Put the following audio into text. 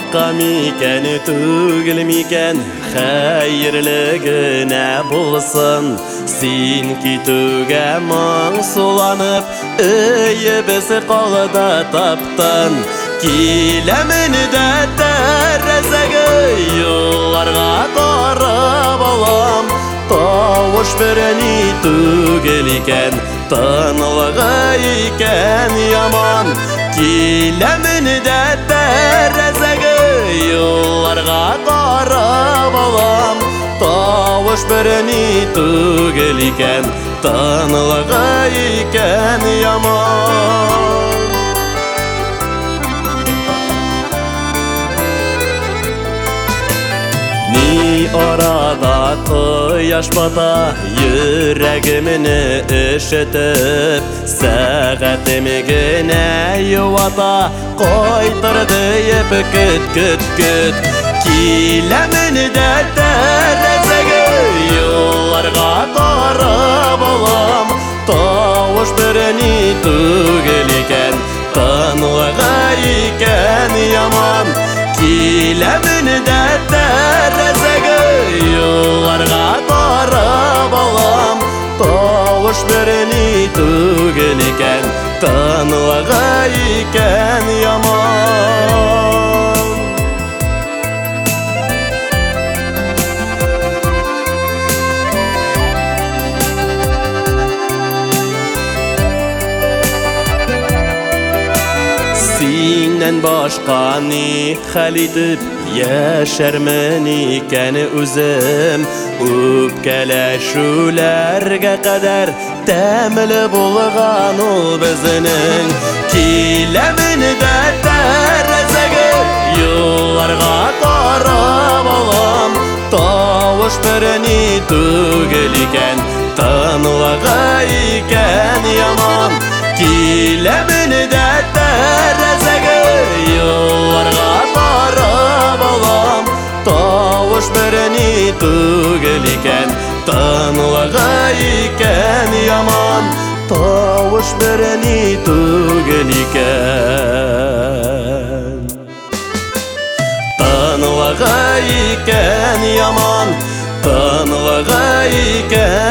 Башка микән түгел микән, хәерлегенә булсын. Син китүгә моңсуланып, өебез калда таптың. Киләмен дә тәрәзәгә, юлларга карап алам. Тавыш берни түгел икән, тынлыгы икән яман. Киләмен дә тәрәзәгә, юлларга карап алам. Тавыш берни түгел икән, тынлыгы икән яман. Ни арада кояш бата, йөрәгемне ишетеп, сәгатем генә юата, кайтыр диеп көт. Киләмен дә тәрәзәгә, юлларга карап алам. Тавыш берни түгел икән, тынлыгы икән яман. Киләмен дә тәрәзәгә, юлларга карап алам. Тавыш берни түгел икән, тынлыгы икән яман. Синнән башка ни хәл итеп яшәрмен икән үзем. Үпкәләшүләргә кадәр тәмле булган ул безнең. Киләмен дә тәрәзәгә, юлларга карап алам. Тавыш берни түгел икән, тынлыгы икән яман. Киләмен дә тәрәзәгә, юлларга карап алам. Тавыш берни түгел икән, тынлыгы икән яман. Тавыш берни түгел икән, тынлыгы икән яман. Тынлыгы икән